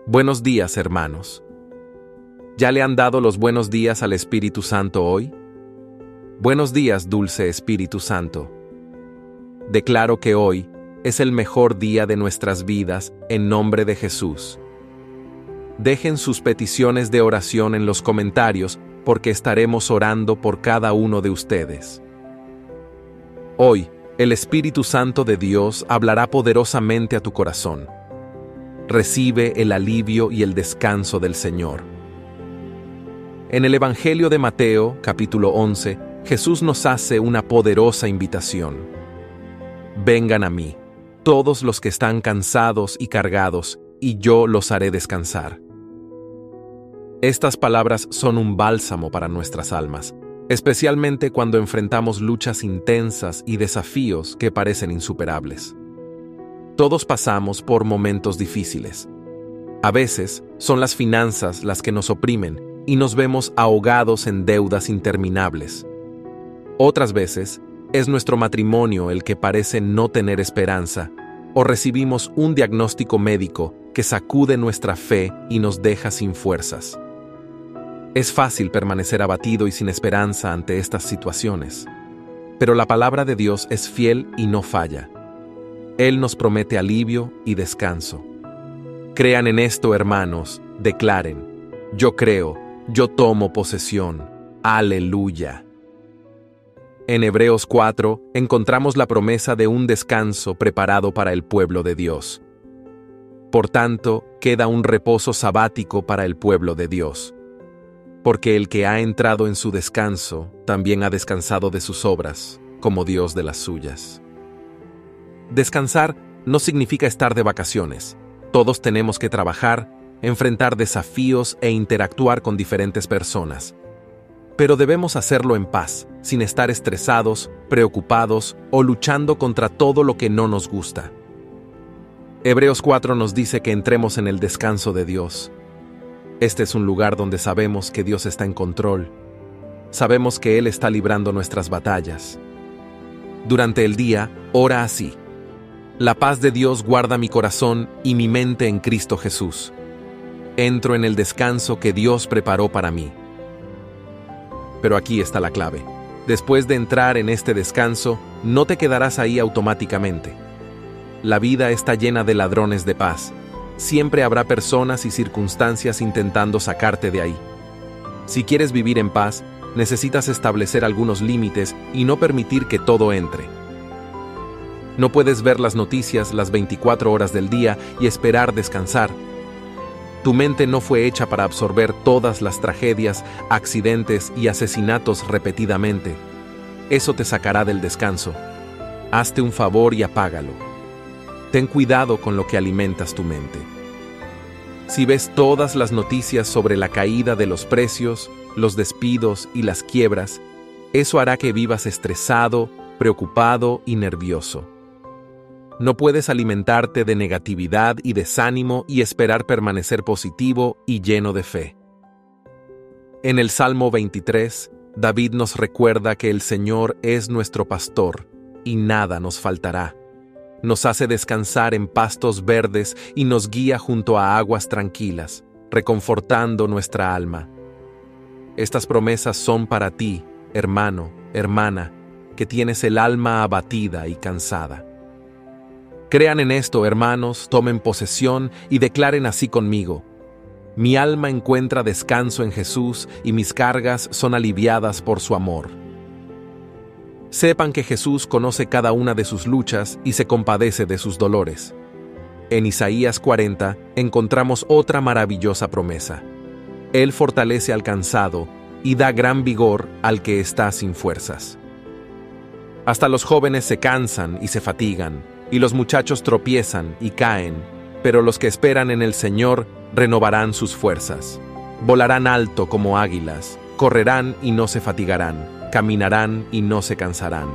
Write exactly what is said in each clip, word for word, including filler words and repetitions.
Buenos días, hermanos. ¿Ya le han dado los buenos días al Espíritu Santo hoy? Buenos días, dulce Espíritu Santo. Declaro que hoy es el mejor día de nuestras vidas en nombre de Jesús. Dejen sus peticiones de oración en los comentarios porque estaremos orando por cada uno de ustedes. Hoy, el Espíritu Santo de Dios hablará poderosamente a tu corazón. Recibe el alivio y el descanso del Señor. En el Evangelio de Mateo, capítulo once, Jesús nos hace una poderosa invitación. Vengan a mí, todos los que están cansados y cargados, y yo los haré descansar. Estas palabras son un bálsamo para nuestras almas, especialmente cuando enfrentamos luchas intensas y desafíos que parecen insuperables. Todos pasamos por momentos difíciles. A veces son las finanzas las que nos oprimen y nos vemos ahogados en deudas interminables. Otras veces es nuestro matrimonio el que parece no tener esperanza, o recibimos un diagnóstico médico que sacude nuestra fe y nos deja sin fuerzas. Es fácil permanecer abatido y sin esperanza ante estas situaciones, pero la palabra de Dios es fiel y no falla. Él nos promete alivio y descanso. Crean en esto, hermanos, declaren: yo creo, yo tomo posesión. ¡Aleluya! En Hebreos cuatro encontramos la promesa de un descanso preparado para el pueblo de Dios. Por tanto, queda un reposo sabático para el pueblo de Dios. Porque el que ha entrado en su descanso también ha descansado de sus obras, como Dios de las suyas. Descansar no significa estar de vacaciones. Todos tenemos que trabajar, enfrentar desafíos e interactuar con diferentes personas. Pero debemos hacerlo en paz, sin estar estresados, preocupados o luchando contra todo lo que no nos gusta. Hebreos cuatro nos dice que entremos en el descanso de Dios. Este es un lugar donde sabemos que Dios está en control. Sabemos que Él está librando nuestras batallas. Durante el día, ora así: la paz de Dios guarda mi corazón y mi mente en Cristo Jesús. Entro en el descanso que Dios preparó para mí. Pero aquí está la clave. Después de entrar en este descanso, no te quedarás ahí automáticamente. La vida está llena de ladrones de paz. Siempre habrá personas y circunstancias intentando sacarte de ahí. Si quieres vivir en paz, necesitas establecer algunos límites y no permitir que todo entre. No puedes ver las noticias las veinticuatro horas del día y esperar descansar. Tu mente no fue hecha para absorber todas las tragedias, accidentes y asesinatos repetidamente. Eso te sacará del descanso. Hazte un favor y apágalo. Ten cuidado con lo que alimentas tu mente. Si ves todas las noticias sobre la caída de los precios, los despidos y las quiebras, eso hará que vivas estresado, preocupado y nervioso. No puedes alimentarte de negatividad y desánimo y esperar permanecer positivo y lleno de fe. En el Salmo veintitrés, David nos recuerda que el Señor es nuestro pastor y nada nos faltará. Nos hace descansar en pastos verdes y nos guía junto a aguas tranquilas, reconfortando nuestra alma. Estas promesas son para ti, hermano, hermana, que tienes el alma abatida y cansada. Crean en esto, hermanos, tomen posesión y declaren así conmigo: mi alma encuentra descanso en Jesús y mis cargas son aliviadas por su amor. Sepan que Jesús conoce cada una de sus luchas y se compadece de sus dolores. En Isaías cuarenta encontramos otra maravillosa promesa: Él fortalece al cansado y da gran vigor al que está sin fuerzas. Hasta los jóvenes se cansan y se fatigan, y los muchachos tropiezan y caen, pero los que esperan en el Señor renovarán sus fuerzas. Volarán alto como águilas, correrán y no se fatigarán, caminarán y no se cansarán.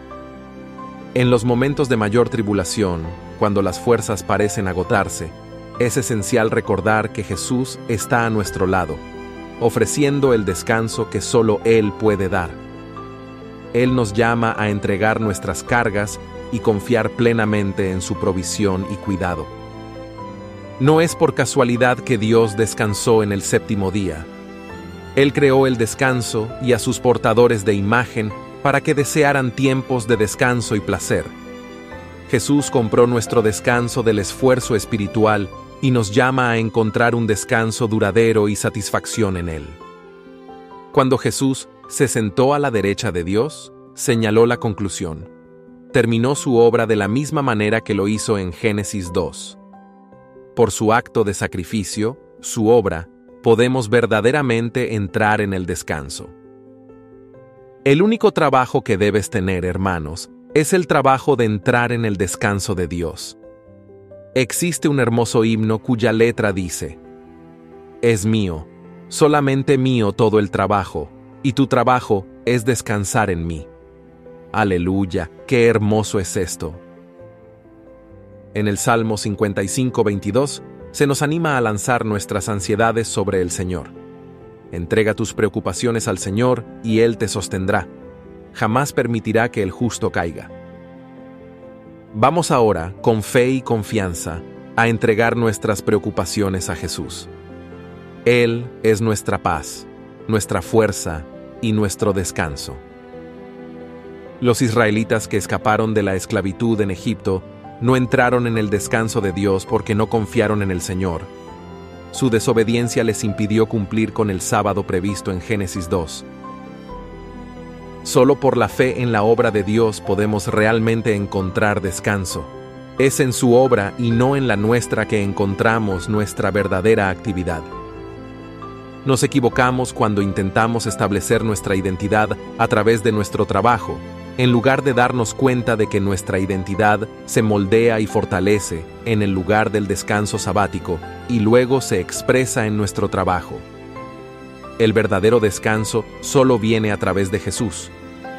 En los momentos de mayor tribulación, cuando las fuerzas parecen agotarse, es esencial recordar que Jesús está a nuestro lado, ofreciendo el descanso que solo Él puede dar. Él nos llama a entregar nuestras cargas y confiar plenamente en su provisión y cuidado. No es por casualidad que Dios descansó en el séptimo día. Él creó el descanso y a sus portadores de imagen para que desearan tiempos de descanso y placer. Jesús compró nuestro descanso del esfuerzo espiritual y nos llama a encontrar un descanso duradero y satisfacción en Él. Cuando Jesús se sentó a la derecha de Dios, señaló la conclusión. Terminó su obra de la misma manera que lo hizo en Génesis dos. Por su acto de sacrificio, su obra, podemos verdaderamente entrar en el descanso. El único trabajo que debes tener, hermanos, es el trabajo de entrar en el descanso de Dios. Existe un hermoso himno cuya letra dice: «Es mío, solamente mío todo el trabajo, y tu trabajo es descansar en mí». Aleluya, qué hermoso es esto. En el Salmo cincuenta y cinco, veintidós, se nos anima a lanzar nuestras ansiedades sobre el Señor. Entrega tus preocupaciones al Señor y Él te sostendrá. Jamás permitirá que el justo caiga. Vamos ahora, con fe y confianza, a entregar nuestras preocupaciones a Jesús. Él es nuestra paz, nuestra fuerza y nuestro descanso. Los israelitas que escaparon de la esclavitud en Egipto no entraron en el descanso de Dios porque no confiaron en el Señor. Su desobediencia les impidió cumplir con el sábado previsto en Génesis dos. Solo por la fe en la obra de Dios podemos realmente encontrar descanso. Es en su obra y no en la nuestra que encontramos nuestra verdadera actividad. Nos equivocamos cuando intentamos establecer nuestra identidad a través de nuestro trabajo, en lugar de darnos cuenta de que nuestra identidad se moldea y fortalece en el lugar del descanso sabático y luego se expresa en nuestro trabajo. El verdadero descanso solo viene a través de Jesús.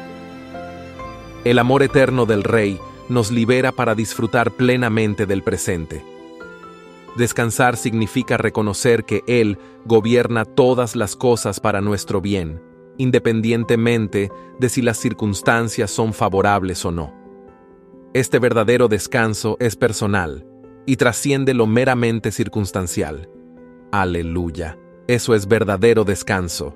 El amor eterno del Rey nos libera para disfrutar plenamente del presente. Descansar significa reconocer que Él gobierna todas las cosas para nuestro bien, independientemente de si las circunstancias son favorables o no. Este verdadero descanso es personal y trasciende lo meramente circunstancial. Aleluya, eso es verdadero descanso.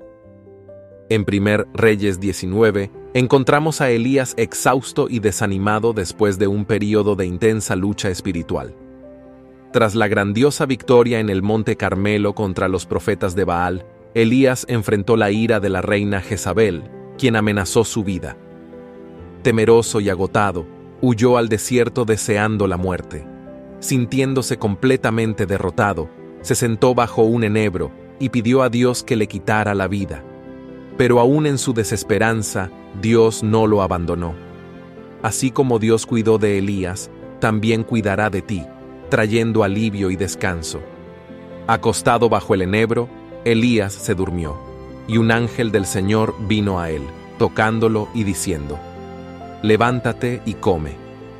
En Primer Reyes diecinueve, encontramos a Elías exhausto y desanimado después de un período de intensa lucha espiritual. Tras la grandiosa victoria en el Monte Carmelo contra los profetas de Baal, Elías enfrentó la ira de la reina Jezabel, quien amenazó su vida. Temeroso y agotado, huyó al desierto deseando la muerte. Sintiéndose completamente derrotado, se sentó bajo un enebro y pidió a Dios que le quitara la vida. Pero aún en su desesperanza, Dios no lo abandonó. Así como Dios cuidó de Elías, también cuidará de ti, trayendo alivio y descanso. Acostado bajo el enebro, Elías se durmió, y un ángel del Señor vino a él, tocándolo y diciendo: «Levántate y come».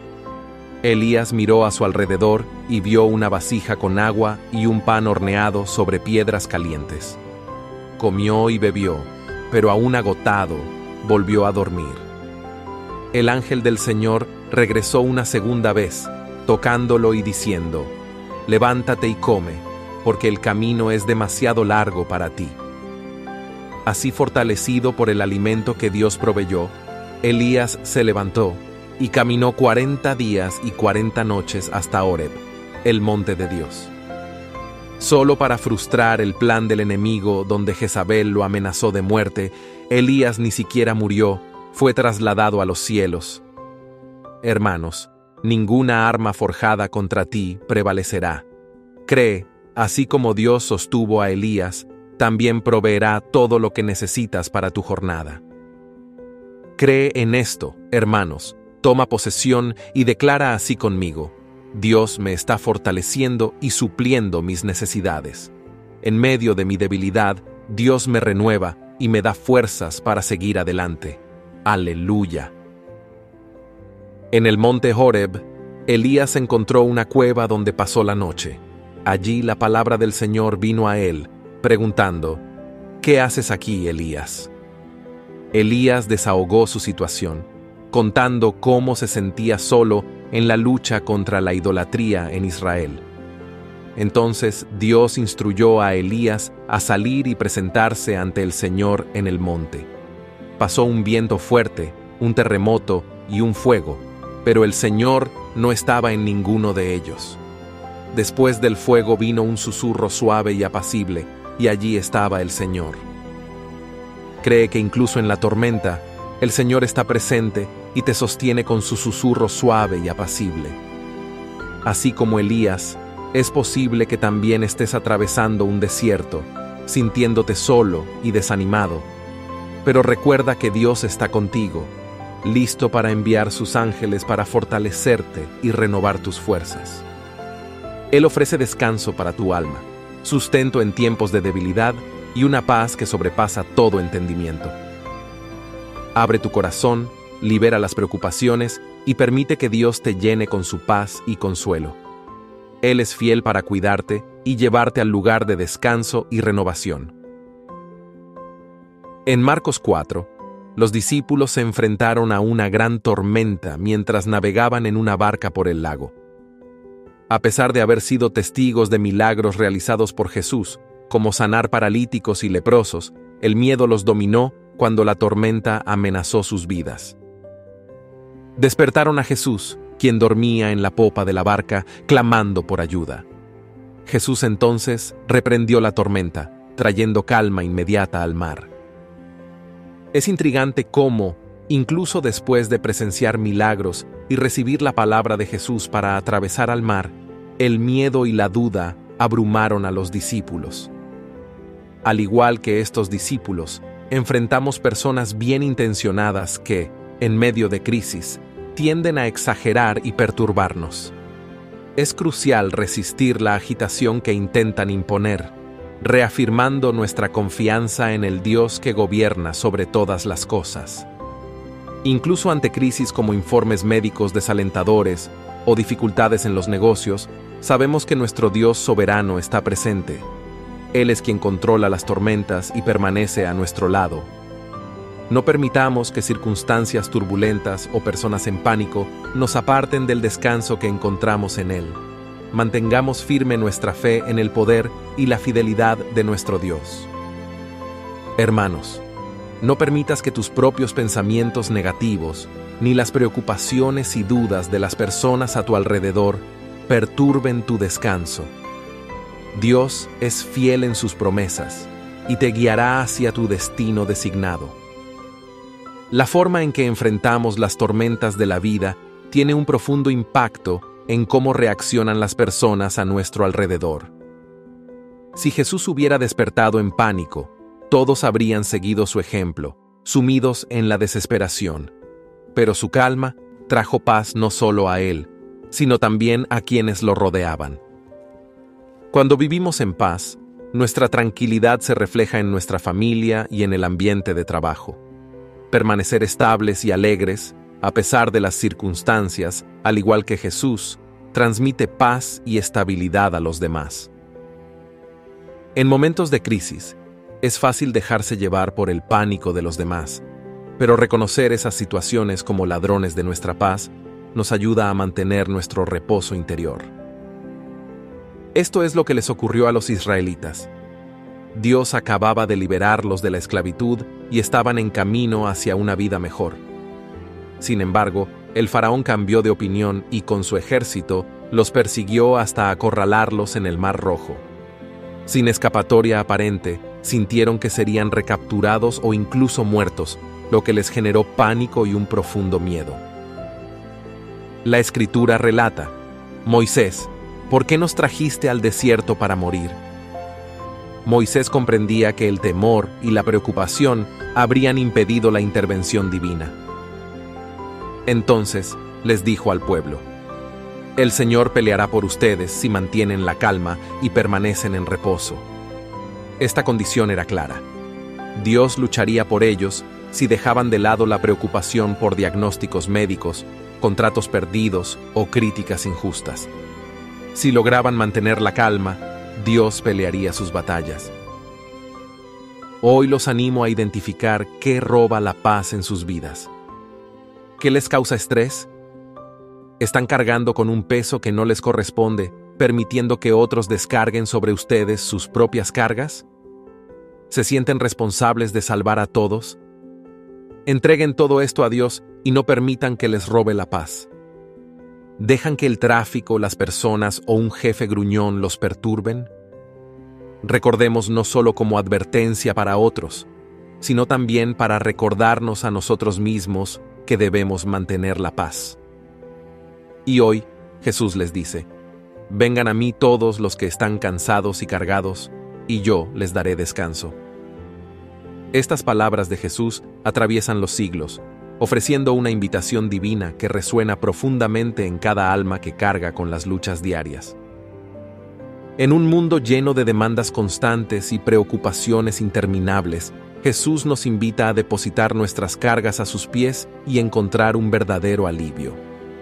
Elías miró a su alrededor y vio una vasija con agua y un pan horneado sobre piedras calientes. Comió y bebió, pero aún agotado, volvió a dormir. El ángel del Señor regresó una segunda vez, tocándolo y diciendo: «Levántate y come, porque el camino es demasiado largo para ti». Así, fortalecido por el alimento que Dios proveyó, Elías se levantó y caminó cuarenta días y cuarenta noches hasta Horeb, el monte de Dios. Solo para frustrar el plan del enemigo donde Jezabel lo amenazó de muerte, Elías ni siquiera murió, fue trasladado a los cielos. Hermanos, ninguna arma forjada contra ti prevalecerá. Cree, así como Dios sostuvo a Elías, también proveerá todo lo que necesitas para tu jornada. Cree en esto, hermanos, toma posesión y declara así conmigo: Dios me está fortaleciendo y supliendo mis necesidades. En medio de mi debilidad, Dios me renueva y me da fuerzas para seguir adelante. Aleluya. En el monte Horeb, Elías encontró una cueva donde pasó la noche. Allí la palabra del Señor vino a él, preguntando: «¿Qué haces aquí, Elías?». Elías desahogó su situación, contando cómo se sentía solo en la lucha contra la idolatría en Israel. Entonces Dios instruyó a Elías a salir y presentarse ante el Señor en el monte. Pasó un viento fuerte, un terremoto y un fuego, pero el Señor no estaba en ninguno de ellos. Después del fuego vino un susurro suave y apacible, y allí estaba el Señor. Cree que incluso en la tormenta, el Señor está presente y te sostiene con su susurro suave y apacible. Así como Elías, es posible que también estés atravesando un desierto, sintiéndote solo y desanimado. Pero recuerda que Dios está contigo, listo para enviar sus ángeles para fortalecerte y renovar tus fuerzas. Él ofrece descanso para tu alma, sustento en tiempos de debilidad y una paz que sobrepasa todo entendimiento. Abre tu corazón, libera las preocupaciones y permite que Dios te llene con su paz y consuelo. Él es fiel para cuidarte y llevarte al lugar de descanso y renovación. En Marcos cuatro, los discípulos se enfrentaron a una gran tormenta mientras navegaban en una barca por el lago. A pesar de haber sido testigos de milagros realizados por Jesús, como sanar paralíticos y leprosos, el miedo los dominó cuando la tormenta amenazó sus vidas. Despertaron a Jesús, quien dormía en la popa de la barca, clamando por ayuda. Jesús entonces reprendió la tormenta, trayendo calma inmediata al mar. Es intrigante cómo, incluso después de presenciar milagros y recibir la palabra de Jesús para atravesar al mar, el miedo y la duda abrumaron a los discípulos. Al igual que estos discípulos, enfrentamos personas bien intencionadas que, en medio de crisis, tienden a exagerar y perturbarnos. Es crucial resistir la agitación que intentan imponer, reafirmando nuestra confianza en el Dios que gobierna sobre todas las cosas. Incluso ante crisis como informes médicos desalentadores o dificultades en los negocios, sabemos que nuestro Dios soberano está presente. Él es quien controla las tormentas y permanece a nuestro lado. No permitamos que circunstancias turbulentas o personas en pánico nos aparten del descanso que encontramos en Él. Mantengamos firme nuestra fe en el poder y la fidelidad de nuestro Dios. Hermanos, no permitas que tus propios pensamientos negativos, ni las preocupaciones y dudas de las personas a tu alrededor, perturben tu descanso. Dios es fiel en sus promesas y te guiará hacia tu destino designado. La forma en que enfrentamos las tormentas de la vida tiene un profundo impacto en cómo reaccionan las personas a nuestro alrededor. Si Jesús hubiera despertado en pánico, todos habrían seguido su ejemplo, sumidos en la desesperación. Pero su calma trajo paz no solo a él, sino también a quienes lo rodeaban. Cuando vivimos en paz, nuestra tranquilidad se refleja en nuestra familia y en el ambiente de trabajo. Permanecer estables y alegres, a pesar de las circunstancias, al igual que Jesús, transmite paz y estabilidad a los demás. En momentos de crisis, es fácil dejarse llevar por el pánico de los demás, pero reconocer esas situaciones como ladrones de nuestra paz nos ayuda a mantener nuestro reposo interior. Esto es lo que les ocurrió a los israelitas. Dios acababa de liberarlos de la esclavitud y estaban en camino hacia una vida mejor. Sin embargo, el faraón cambió de opinión y con su ejército los persiguió hasta acorralarlos en el Mar Rojo. Sin escapatoria aparente, sintieron que serían recapturados o incluso muertos, lo que les generó pánico y un profundo miedo. La Escritura relata: Moisés, ¿por qué nos trajiste al desierto para morir? Moisés comprendía que el temor y la preocupación habrían impedido la intervención divina. Entonces les dijo al pueblo: El Señor peleará por ustedes si mantienen la calma y permanecen en reposo. Esta condición era clara. Dios lucharía por ellos si dejaban de lado la preocupación por diagnósticos médicos, contratos perdidos o críticas injustas. Si lograban mantener la calma, Dios pelearía sus batallas. Hoy los animo a identificar qué roba la paz en sus vidas. ¿Qué les causa estrés? ¿Están cargando con un peso que no les corresponde permitiendo que otros descarguen sobre ustedes sus propias cargas? ¿Se sienten responsables de salvar a todos? Entreguen todo esto a Dios y no permitan que les robe la paz. ¿Dejan que el tráfico, las personas o un jefe gruñón los perturben? Recordemos no solo como advertencia para otros, sino también para recordarnos a nosotros mismos que debemos mantener la paz. Y hoy, Jesús les dice: vengan a mí todos los que están cansados y cargados, y yo les daré descanso. Estas palabras de Jesús atraviesan los siglos, ofreciendo una invitación divina que resuena profundamente en cada alma que carga con las luchas diarias. En un mundo lleno de demandas constantes y preocupaciones interminables, Jesús nos invita a depositar nuestras cargas a sus pies y encontrar un verdadero alivio.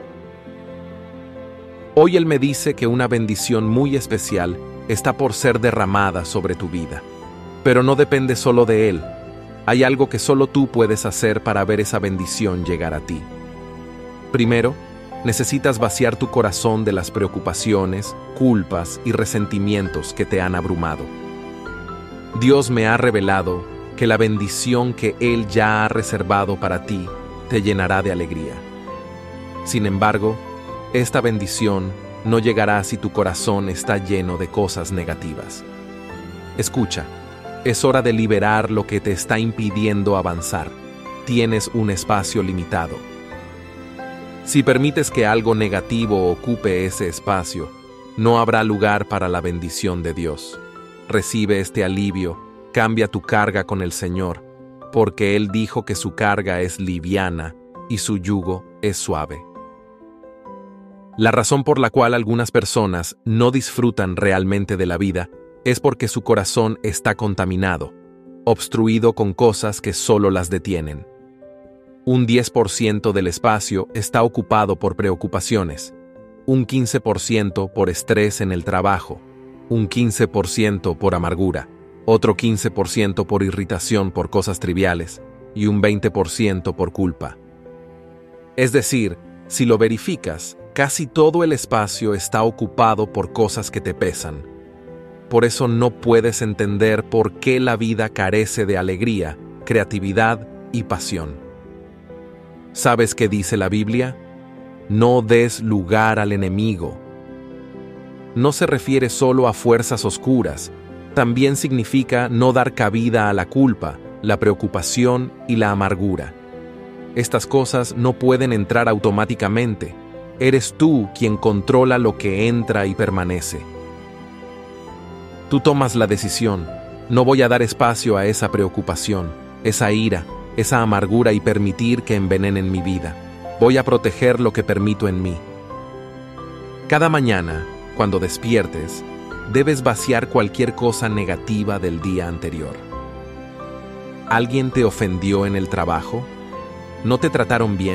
Hoy Él me dice que una bendición muy especial está por ser derramada sobre tu vida. Pero no depende solo de Él. Hay algo que solo tú puedes hacer para ver esa bendición llegar a ti. Primero, necesitas vaciar tu corazón de las preocupaciones, culpas y resentimientos que te han abrumado. Dios me ha revelado que la bendición que Él ya ha reservado para ti te llenará de alegría. Sin embargo, esta bendición no llegará si tu corazón está lleno de cosas negativas. Escucha, es hora de liberar lo que te está impidiendo avanzar. Tienes un espacio limitado. Si permites que algo negativo ocupe ese espacio, no habrá lugar para la bendición de Dios. Recibe este alivio, cambia tu carga con el Señor, porque Él dijo que su carga es liviana y su yugo es suave. La razón por la cual algunas personas no disfrutan realmente de la vida es porque su corazón está contaminado, obstruido con cosas que solo las detienen. Un diez por ciento del espacio está ocupado por preocupaciones, un quince por ciento por estrés en el trabajo, un quince por ciento por amargura, otro quince por ciento por irritación por cosas triviales y un veinte por ciento por culpa. Es decir, si lo verificas, casi todo el espacio está ocupado por cosas que te pesan. Por eso no puedes entender por qué la vida carece de alegría, creatividad y pasión. ¿Sabes qué dice la Biblia? No des lugar al enemigo. No se refiere solo a fuerzas oscuras, también significa no dar cabida a la culpa, la preocupación y la amargura. Estas cosas no pueden entrar automáticamente. Eres tú quien controla lo que entra y permanece. Tú tomas la decisión. No voy a dar espacio a esa preocupación, esa ira, esa amargura y permitir que envenenen mi vida. Voy a proteger lo que permito en mí. Cada mañana, cuando despiertes, debes vaciar cualquier cosa negativa del día anterior. ¿Alguien te ofendió en el trabajo? ¿No te trataron bien?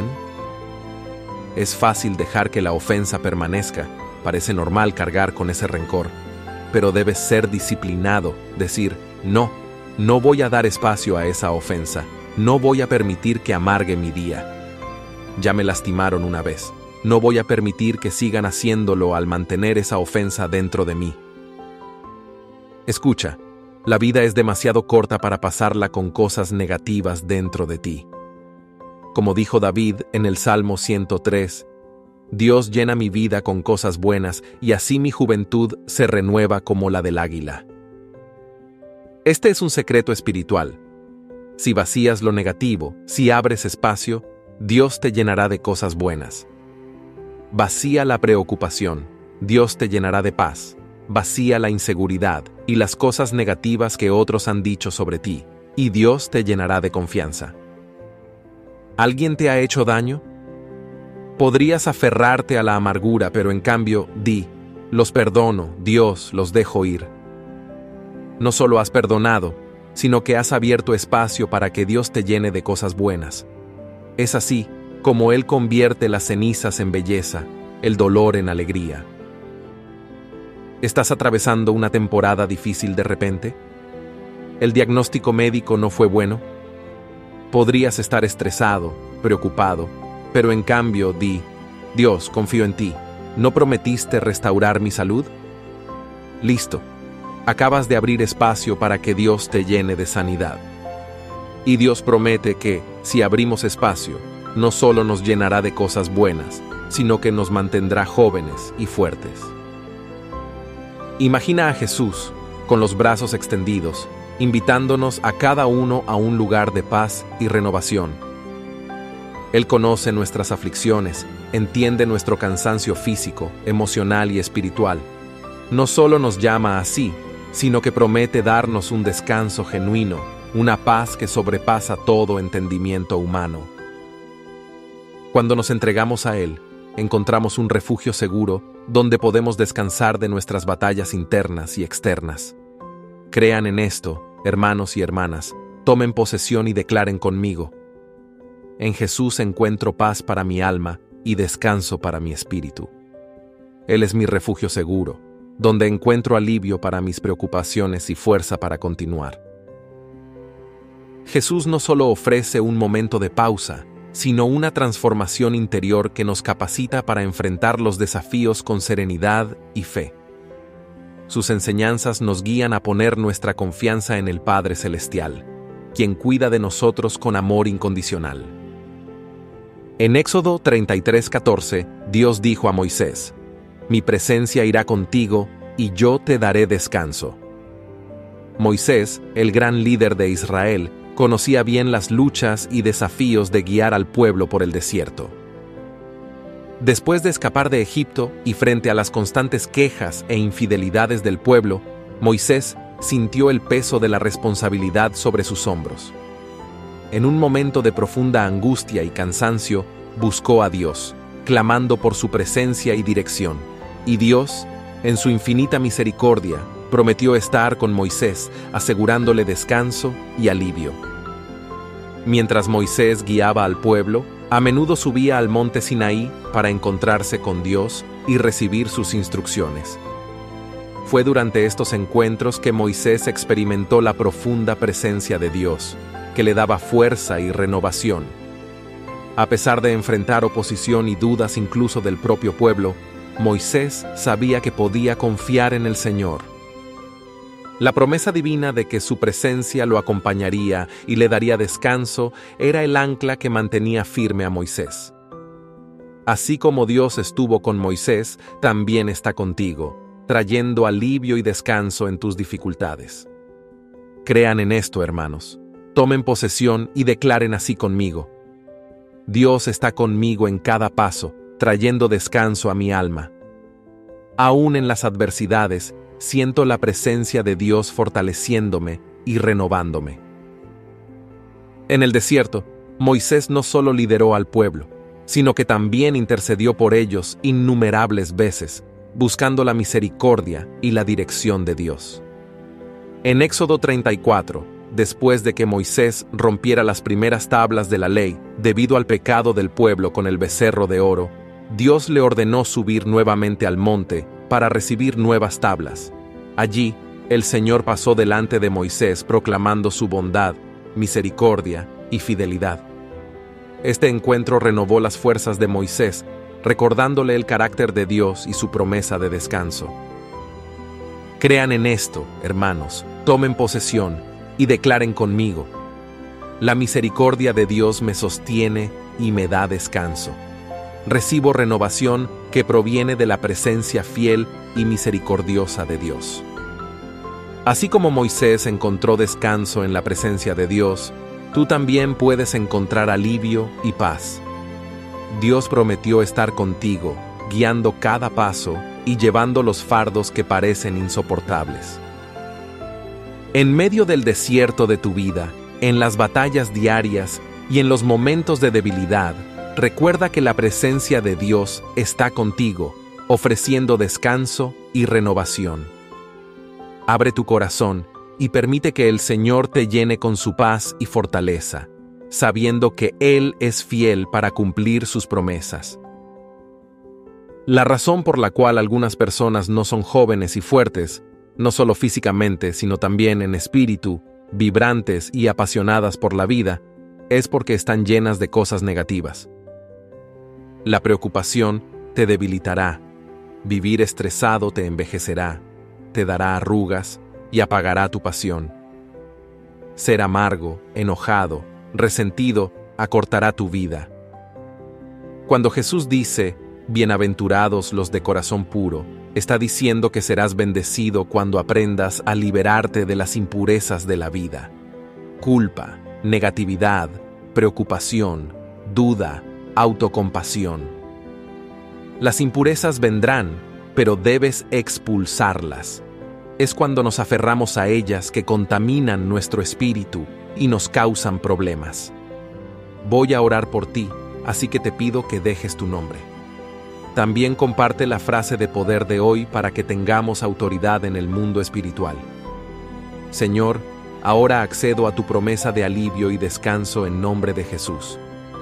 Es fácil dejar que la ofensa permanezca, parece normal cargar con ese rencor, pero debes ser disciplinado, decir, no, no voy a dar espacio a esa ofensa, no voy a permitir que amargue mi día. Ya me lastimaron una vez, no voy a permitir que sigan haciéndolo al mantener esa ofensa dentro de mí. Escucha, la vida es demasiado corta para pasarla con cosas negativas dentro de ti. Como dijo David en el Salmo ciento tres, Dios llena mi vida con cosas buenas y así mi juventud se renueva como la del águila. Este es un secreto espiritual. Si vacías lo negativo, si abres espacio, Dios te llenará de cosas buenas. Vacía la preocupación, Dios te llenará de paz. Vacía la inseguridad y las cosas negativas que otros han dicho sobre ti, y Dios te llenará de confianza. ¿Alguien te ha hecho daño? Podrías aferrarte a la amargura, pero en cambio, di, los perdono, Dios, los dejo ir. No solo has perdonado, sino que has abierto espacio para que Dios te llene de cosas buenas. Es así como Él convierte las cenizas en belleza, el dolor en alegría. ¿Estás atravesando una temporada difícil de repente? ¿El diagnóstico médico no fue bueno? Podrías estar estresado, preocupado, pero en cambio di, Dios, confío en ti, ¿no prometiste restaurar mi salud? Listo. Acabas de abrir espacio para que Dios te llene de sanidad. Y Dios promete que, si abrimos espacio, no solo nos llenará de cosas buenas, sino que nos mantendrá jóvenes y fuertes. Imagina a Jesús, con los brazos extendidos, invitándonos a cada uno a un lugar de paz y renovación. Él conoce nuestras aflicciones, entiende nuestro cansancio físico, emocional y espiritual. No solo nos llama así, sino que promete darnos un descanso genuino, una paz que sobrepasa todo entendimiento humano. Cuando nos entregamos a Él, encontramos un refugio seguro donde podemos descansar de nuestras batallas internas y externas. Crean en esto, hermanos y hermanas, tomen posesión y declaren conmigo: en Jesús encuentro paz para mi alma y descanso para mi espíritu. Él es mi refugio seguro, donde encuentro alivio para mis preocupaciones y fuerza para continuar. Jesús no solo ofrece un momento de pausa, sino una transformación interior que nos capacita para enfrentar los desafíos con serenidad y fe. Sus enseñanzas nos guían a poner nuestra confianza en el Padre Celestial, quien cuida de nosotros con amor incondicional. En Éxodo treinta y tres, catorce, Dios dijo a Moisés: mi presencia irá contigo y yo te daré descanso. Moisés, el gran líder de Israel, conocía bien las luchas y desafíos de guiar al pueblo por el desierto. Después de escapar de Egipto y frente a las constantes quejas e infidelidades del pueblo, Moisés sintió el peso de la responsabilidad sobre sus hombros. En un momento de profunda angustia y cansancio, buscó a Dios, clamando por su presencia y dirección. Y Dios, en su infinita misericordia, prometió estar con Moisés, asegurándole descanso y alivio. Mientras Moisés guiaba al pueblo, a menudo subía al monte Sinaí para encontrarse con Dios y recibir sus instrucciones. Fue durante estos encuentros que Moisés experimentó la profunda presencia de Dios, que le daba fuerza y renovación. A pesar de enfrentar oposición y dudas incluso del propio pueblo, Moisés sabía que podía confiar en el Señor. La promesa divina de que su presencia lo acompañaría y le daría descanso era el ancla que mantenía firme a Moisés. Así como Dios estuvo con Moisés, también está contigo, trayendo alivio y descanso en tus dificultades. Crean en esto, hermanos. Tomen posesión y declaren así conmigo: Dios está conmigo en cada paso, trayendo descanso a mi alma. Aún en las adversidades, siento la presencia de Dios fortaleciéndome y renovándome. En el desierto, Moisés no solo lideró al pueblo, sino que también intercedió por ellos innumerables veces, buscando la misericordia y la dirección de Dios. En Éxodo treinta y cuatro, después de que Moisés rompiera las primeras tablas de la ley debido al pecado del pueblo con el becerro de oro, Dios le ordenó subir nuevamente al monte para recibir nuevas tablas. Allí, el Señor pasó delante de Moisés proclamando su bondad, misericordia y fidelidad. Este encuentro renovó las fuerzas de Moisés, recordándole el carácter de Dios y su promesa de descanso. Crean en esto, hermanos, tomen posesión y declaren conmigo: la misericordia de Dios me sostiene y me da descanso. Recibo renovación que proviene de la presencia fiel y misericordiosa de Dios. Así como Moisés encontró descanso en la presencia de Dios, tú también puedes encontrar alivio y paz. Dios prometió estar contigo, guiando cada paso y llevando los fardos que parecen insoportables. En medio del desierto de tu vida, en las batallas diarias y en los momentos de debilidad, recuerda que la presencia de Dios está contigo, ofreciendo descanso y renovación. Abre tu corazón y permite que el Señor te llene con su paz y fortaleza, sabiendo que Él es fiel para cumplir sus promesas. La razón por la cual algunas personas no son jóvenes y fuertes, no solo físicamente, sino también en espíritu, vibrantes y apasionadas por la vida, es porque están llenas de cosas negativas. La preocupación te debilitará, Vivir estresado te envejecerá, te dará arrugas y apagará tu pasión. Ser amargo, enojado, resentido, acortará tu vida. Cuando Jesús dice, bienaventurados los de corazón puro, está diciendo que serás bendecido cuando aprendas a liberarte de las impurezas de la vida. Culpa, negatividad, preocupación, duda, autocompasión. Las impurezas vendrán, pero debes expulsarlas. Es cuando nos aferramos a ellas que contaminan nuestro espíritu y nos causan problemas. Voy a orar por ti, así que te pido que dejes tu nombre. También comparte la frase de poder de hoy para que tengamos autoridad en el mundo espiritual. Señor, ahora accedo a tu promesa de alivio y descanso en nombre de Jesús.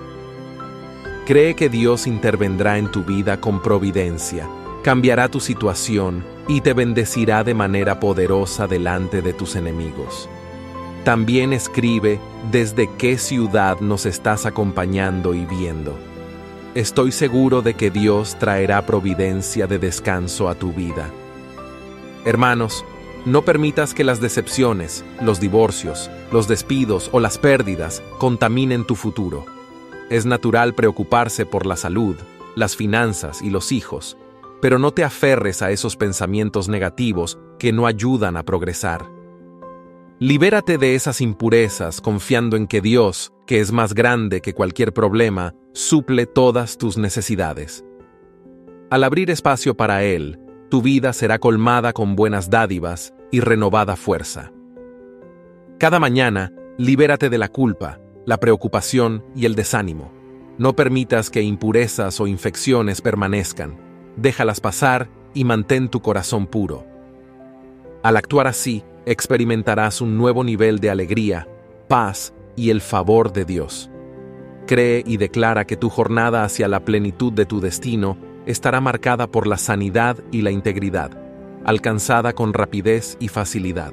Cree que Dios intervendrá en tu vida con providencia, cambiará tu situación y te bendecirá de manera poderosa delante de tus enemigos. También escribe desde qué ciudad nos estás acompañando y viendo. Estoy seguro de que Dios traerá providencia de descanso a tu vida. Hermanos, no permitas que las decepciones, los divorcios, los despidos o las pérdidas contaminen tu futuro. Es natural preocuparse por la salud, las finanzas y los hijos, pero no te aferres a esos pensamientos negativos que no ayudan a progresar. Libérate de esas impurezas confiando en que Dios, que es más grande que cualquier problema, suple todas tus necesidades. Al abrir espacio para Él, tu vida será colmada con buenas dádivas y renovada fuerza. Cada mañana, libérate de la culpa, la preocupación y el desánimo. No permitas que impurezas o infecciones permanezcan. Déjalas pasar y mantén tu corazón puro. Al actuar así, experimentarás un nuevo nivel de alegría, paz y el favor de Dios. Cree y declara que tu jornada hacia la plenitud de tu destino estará marcada por la sanidad y la integridad, alcanzada con rapidez y facilidad.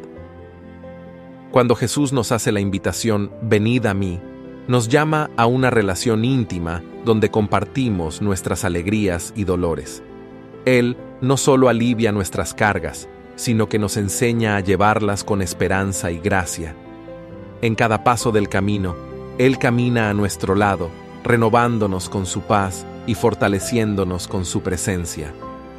Cuando Jesús nos hace la invitación, venid a mí, nos llama a una relación íntima donde compartimos nuestras alegrías y dolores. Él no solo alivia nuestras cargas, sino que nos enseña a llevarlas con esperanza y gracia. En cada paso del camino, Él camina a nuestro lado, renovándonos con su paz y fortaleciéndonos con su presencia.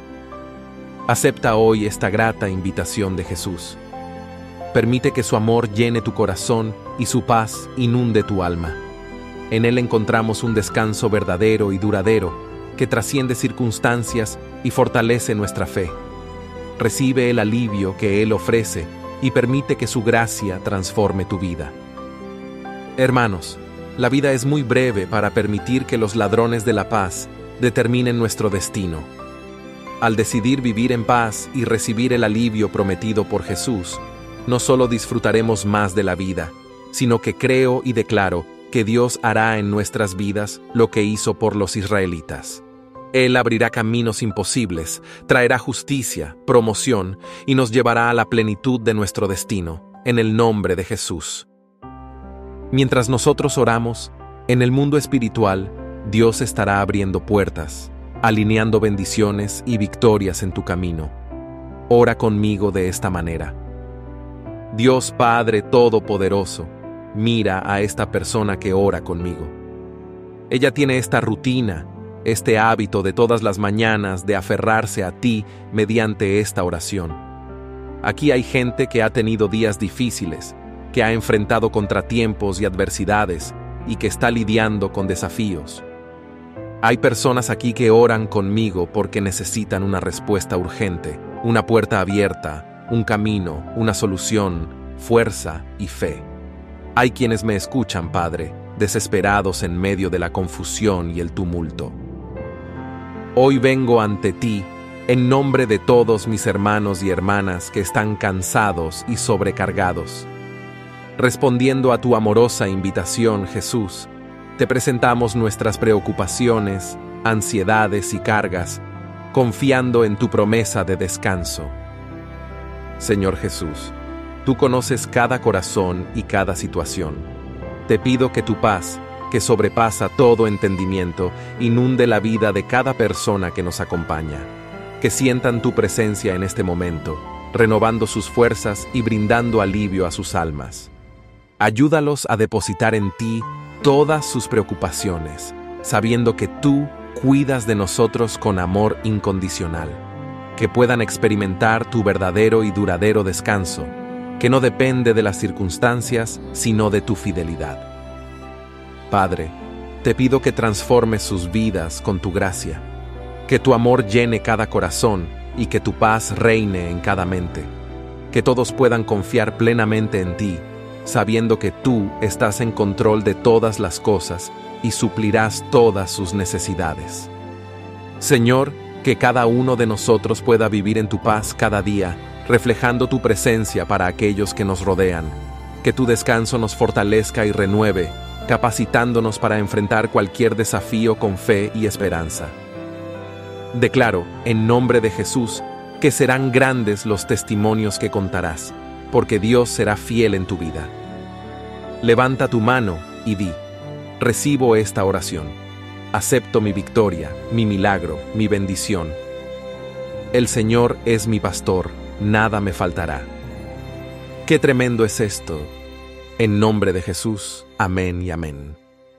Acepta hoy esta grata invitación de Jesús. Permite que su amor llene tu corazón y su paz inunde tu alma. En Él encontramos un descanso verdadero y duradero que trasciende circunstancias y fortalece nuestra fe. Recibe el alivio que Él ofrece y permite que su gracia transforme tu vida. Hermanos, la vida es muy breve para permitir que los ladrones de la paz determinen nuestro destino. Al decidir vivir en paz y recibir el alivio prometido por Jesús, no solo disfrutaremos más de la vida, sino que creo y declaro que Dios hará en nuestras vidas lo que hizo por los israelitas. Él abrirá caminos imposibles, traerá justicia, promoción y nos llevará a la plenitud de nuestro destino, en el nombre de Jesús. Mientras nosotros oramos, en el mundo espiritual, Dios estará abriendo puertas, alineando bendiciones y victorias en tu camino. Ora conmigo de esta manera. Dios Padre Todopoderoso, mira a esta persona que ora conmigo. Ella tiene esta rutina, este hábito de todas las mañanas de aferrarse a ti mediante esta oración. Aquí hay gente que ha tenido días difíciles, que ha enfrentado contratiempos y adversidades y que está lidiando con desafíos. Hay personas aquí que oran conmigo porque necesitan una respuesta urgente, una puerta abierta, un camino, una solución, fuerza y fe. Hay quienes me escuchan, Padre, desesperados en medio de la confusión y el tumulto. Hoy vengo ante ti, en nombre de todos mis hermanos y hermanas que están cansados y sobrecargados. Respondiendo a tu amorosa invitación, Jesús, te presentamos nuestras preocupaciones, ansiedades y cargas, confiando en tu promesa de descanso. Señor Jesús, tú conoces cada corazón y cada situación. Te pido que tu paz, que sobrepasa todo entendimiento, inunde la vida de cada persona que nos acompaña. que sientan tu presencia en este momento, renovando sus fuerzas y brindando alivio a sus almas. Ayúdalos a depositar en ti todas sus preocupaciones, sabiendo que tú cuidas de nosotros con amor incondicional, que puedan experimentar tu verdadero y duradero descanso, que no depende de las circunstancias, sino de tu fidelidad. Padre, te pido que transformes sus vidas con tu gracia, que tu amor llene cada corazón y que tu paz reine en cada mente, que todos puedan confiar plenamente en ti, sabiendo que tú estás en control de todas las cosas y suplirás todas sus necesidades. Señor, que cada uno de nosotros pueda vivir en tu paz cada día, reflejando tu presencia para aquellos que nos rodean. Que tu descanso nos fortalezca y renueve, capacitándonos para enfrentar cualquier desafío con fe y esperanza. Declaro, en nombre de Jesús, que serán grandes los testimonios que contarás, porque Dios será fiel en tu vida. Levanta tu mano y di: recibo esta oración. Acepto mi victoria, mi milagro, mi bendición. El Señor es mi pastor, nada me faltará. ¡Qué tremendo es esto! En nombre de Jesús, amén y amén.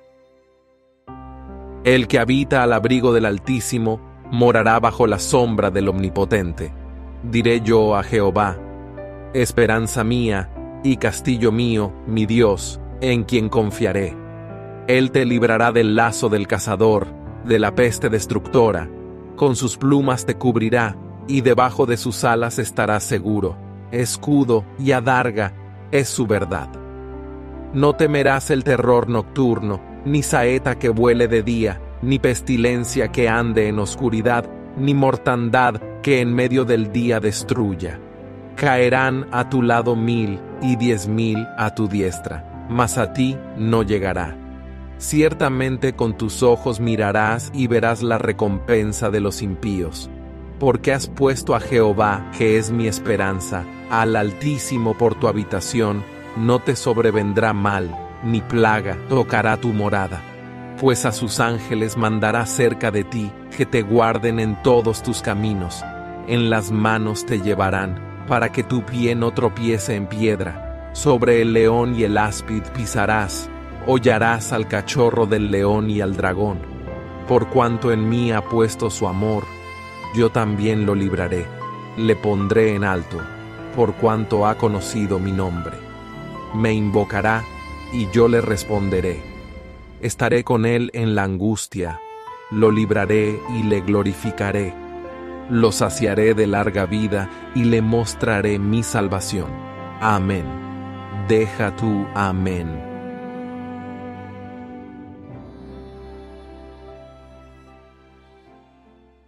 El que habita al abrigo del Altísimo morará bajo la sombra del Omnipotente. Diré yo a Jehová: esperanza mía y castillo mío, mi Dios, en quien confiaré. Él te librará del lazo del cazador, de la peste destructora. Con sus plumas te cubrirá, y debajo de sus alas estarás seguro. Escudo y adarga es su verdad. No temerás el terror nocturno, ni saeta que vuele de día, ni pestilencia que ande en oscuridad, ni mortandad que en medio del día destruya. Caerán a tu lado mil y diez mil a tu diestra, mas a ti no llegará. Ciertamente con tus ojos mirarás y verás la recompensa de los impíos. Porque has puesto a Jehová, que es mi esperanza, al Altísimo por tu habitación, no te sobrevendrá mal, ni plaga tocará tu morada. Pues a sus ángeles mandará cerca de ti, que te guarden en todos tus caminos. En las manos te llevarán, para que tu pie no tropiece en piedra. Sobre el león y el áspid pisarás, hollarás al cachorro del león y al dragón. Por cuanto en mí ha puesto su amor, yo también lo libraré, le pondré en alto, por cuanto ha conocido mi nombre. Me invocará, y yo le responderé. Estaré con él en la angustia, lo libraré y le glorificaré. Lo saciaré de larga vida y le mostraré mi salvación. Amén. Deja tú amén.